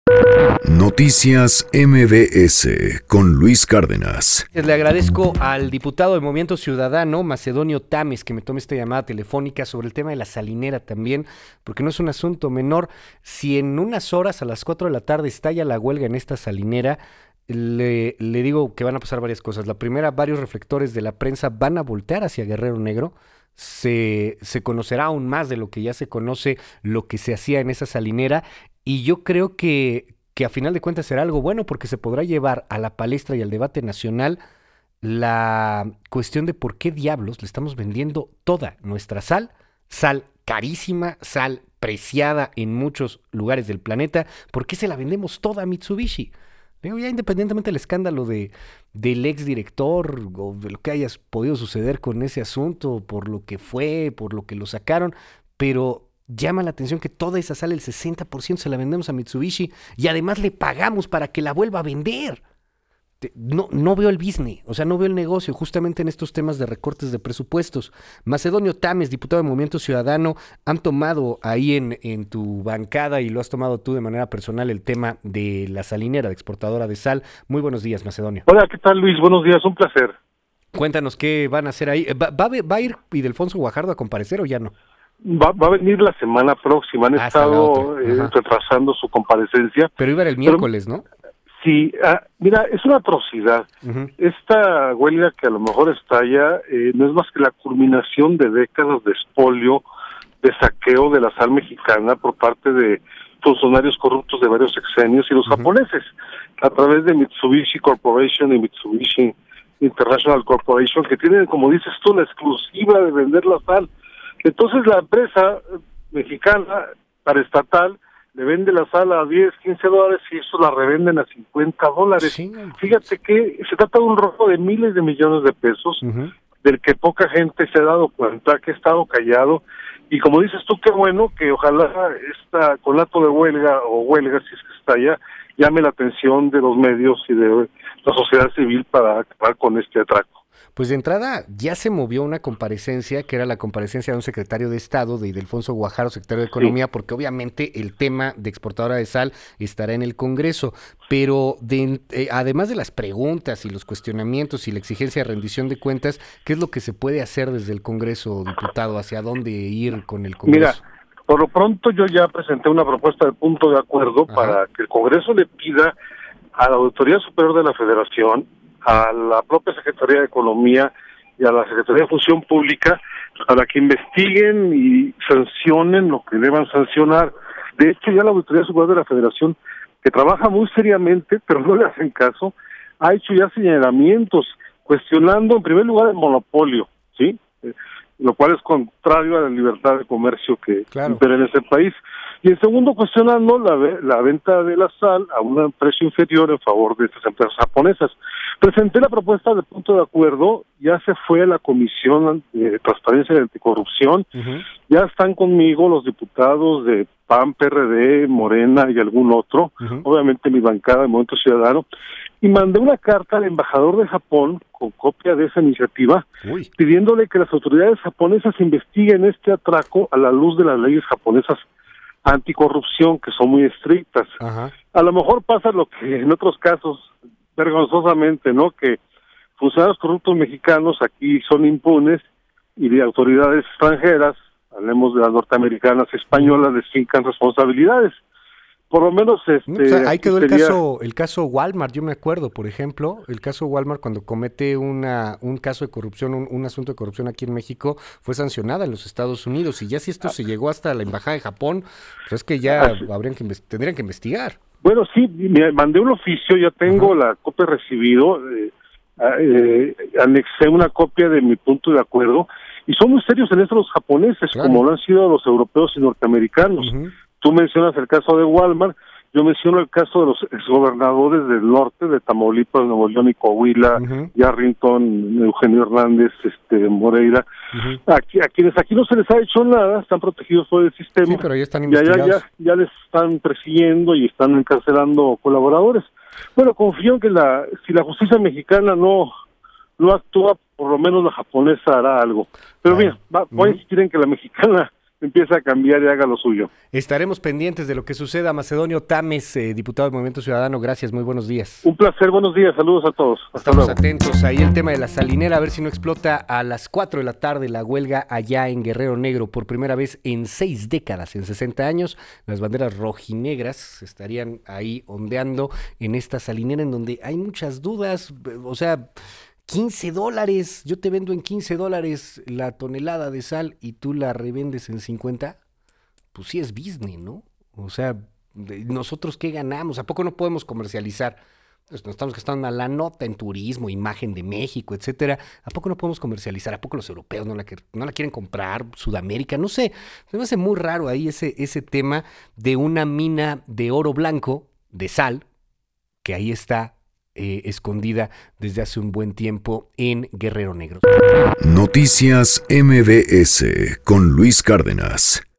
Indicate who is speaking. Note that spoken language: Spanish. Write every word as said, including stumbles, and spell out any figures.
Speaker 1: Noticias M B S con Luis Cárdenas.
Speaker 2: Le agradezco al diputado del Movimiento Ciudadano, Macedonio Tames, que me tome esta llamada telefónica sobre el tema de la salinera también, porque no es un asunto menor. Si en unas horas, a las cuatro de la tarde, estalla la huelga en esta salinera, le, le digo que van a pasar varias cosas. La primera, varios reflectores de la prensa van a voltear hacia Guerrero Negro. Se, se conocerá aún más de lo que ya se conoce, lo que se hacía en esa salinera, y yo creo que, que a final de cuentas será algo bueno, porque se podrá llevar a la palestra y al debate nacional la cuestión de por qué diablos le estamos vendiendo toda nuestra sal, sal carísima, sal preciada en muchos lugares del planeta, ¿por qué se la vendemos toda a Mitsubishi? Digo, ya independientemente del escándalo de, del exdirector o de lo que haya podido suceder con ese asunto, por lo que fue, por lo que lo sacaron, pero llama la atención que toda esa sal, el sesenta por ciento se la vendemos a Mitsubishi y además le pagamos para que la vuelva a vender. No, no veo el business, o sea, no veo el negocio justamente en estos temas de recortes de presupuestos. Macedonio Tames, diputado del Movimiento Ciudadano, han tomado ahí en, en tu bancada y lo has tomado tú de manera personal el tema de la salinera, de exportadora de sal. Muy buenos días, Macedonio.
Speaker 3: Hola, ¿qué tal, Luis? Buenos días, un placer.
Speaker 2: Cuéntanos qué van a hacer ahí. ¿Va, va, va a ir Ildefonso Guajardo a comparecer o ya no?
Speaker 3: Va, va a venir la semana próxima, han ah, estado eh, retrasando su comparecencia.
Speaker 2: Pero iba a ir el miércoles, Pero, ¿no?
Speaker 3: Sí, ah, mira, es una atrocidad. Uh-huh. Esta huelga que a lo mejor estalla eh, no es más que la culminación de décadas de expolio, de saqueo de la sal mexicana por parte de funcionarios corruptos de varios sexenios y los uh-huh. japoneses, a través de Mitsubishi Corporation y Mitsubishi International Corporation, que tienen, como dices tú, la exclusiva de vender la sal. Entonces la empresa mexicana, paraestatal, le vende la sal a diez, quince dólares y eso la revenden a cincuenta dólares. Sí. Fíjate que se trata de un robo de miles de millones de pesos, uh-huh. del que poca gente se ha dado cuenta, que ha estado callado. Y como dices tú, qué bueno que ojalá esta conato de huelga o huelga, si es que está allá, llame la atención de los medios y de la sociedad civil para acabar con este atraco.
Speaker 2: Pues de entrada ya se movió una comparecencia, que era la comparecencia de un secretario de Estado, de Ildefonso Guajardo, secretario de Economía, sí. porque obviamente el tema de exportadora de sal estará en el Congreso, pero de, eh, además de las preguntas y los cuestionamientos y la exigencia de rendición de cuentas, ¿qué es lo que se puede hacer desde el Congreso, diputado? ¿Hacia dónde ir con el Congreso?
Speaker 3: Mira, por lo pronto yo ya presenté una propuesta de punto de acuerdo Ajá. para que el Congreso le pida a la Auditoría Superior de la Federación, a la propia Secretaría de Economía y a la Secretaría de Función Pública para que investiguen y sancionen lo que deban sancionar. De hecho, ya la Auditoría Superior de la Federación, que trabaja muy seriamente, pero no le hacen caso, ha hecho ya señalamientos cuestionando en primer lugar el monopolio, ¿sí? Eh, lo cual es contrario a la libertad de comercio que claro. impera en ese país. Y en segundo, cuestionando la, la venta de la sal a un precio inferior en favor de estas empresas japonesas. Presenté la propuesta de punto de acuerdo, ya se fue a la Comisión de Transparencia y Anticorrupción, uh-huh. ya están conmigo los diputados de P A N, P R D, Morena y algún otro, uh-huh. obviamente mi bancada de Movimiento Ciudadano, y mandé una carta al embajador de Japón con copia de esa iniciativa, Uy. pidiéndole que las autoridades japonesas investiguen este atraco a la luz de las leyes japonesas anticorrupción, que son muy estrictas. Ajá. A lo mejor pasa lo que en otros casos, vergonzosamente, ¿no? Que funcionarios corruptos mexicanos aquí son impunes y de autoridades extranjeras, hablemos de las norteamericanas y españolas, les fincan responsabilidades. Por lo menos este
Speaker 2: o sea, ahí quedó sería... el caso el caso Walmart, yo me acuerdo, por ejemplo, el caso Walmart cuando comete una un caso de corrupción, un, un asunto de corrupción aquí en México, fue sancionada en los Estados Unidos, y ya si esto ah. se llegó hasta la embajada de Japón, pues es que ya ah, sí. habrían que tendrían que investigar.
Speaker 3: Bueno, sí, me mandé un oficio, ya tengo Ajá. la copia recibido, eh, eh, anexé una copia de mi punto de acuerdo, y son muy serios en esto los japoneses, claro. como lo han sido los europeos y norteamericanos. Uh-huh. Tú mencionas el caso de Walmart, yo menciono el caso de los exgobernadores del norte, de Tamaulipas, Nuevo León y Coahuila, uh-huh. Yarrington, Eugenio Hernández, este Moreira, uh-huh. aquí, a quienes aquí no se les ha hecho nada, están protegidos por el sistema,
Speaker 2: sí, pero ya están investigados.
Speaker 3: Ya, ya, ya, ya les están persiguiendo y están encarcelando colaboradores. Bueno, confío en que la, si la justicia mexicana no, no actúa, por lo menos la japonesa hará algo. Pero bueno. mira, va, voy uh-huh. a insistir en que la mexicana empiece a cambiar y haga lo suyo.
Speaker 2: Estaremos pendientes de lo que suceda. Macedonio Tames, eh, diputado del Movimiento Ciudadano, gracias, muy buenos días.
Speaker 3: Un placer, buenos días, saludos a todos. Hasta
Speaker 2: Estamos
Speaker 3: luego.
Speaker 2: atentos ahí el tema de la salinera, a ver si no explota a las cuatro de la tarde la huelga allá en Guerrero Negro. Por primera vez en seis décadas, en sesenta años, las banderas rojinegras estarían ahí ondeando en esta salinera en donde hay muchas dudas, o sea... quince dólares, yo te vendo en quince dólares la tonelada de sal y tú la revendes en cincuenta, pues sí es business, ¿no? O sea, ¿nosotros qué ganamos? ¿A poco no podemos comercializar? Pues nos estamos gastando la nota en turismo, imagen de México, etcétera. ¿A poco no podemos comercializar? ¿A poco los europeos no la, no la quieren comprar? Sudamérica, no sé. Me hace muy raro ahí ese, ese tema de una mina de oro blanco, de sal, que ahí está Eh, escondida desde hace un buen tiempo en Guerrero Negro.
Speaker 1: Noticias M B S con Luis Cárdenas.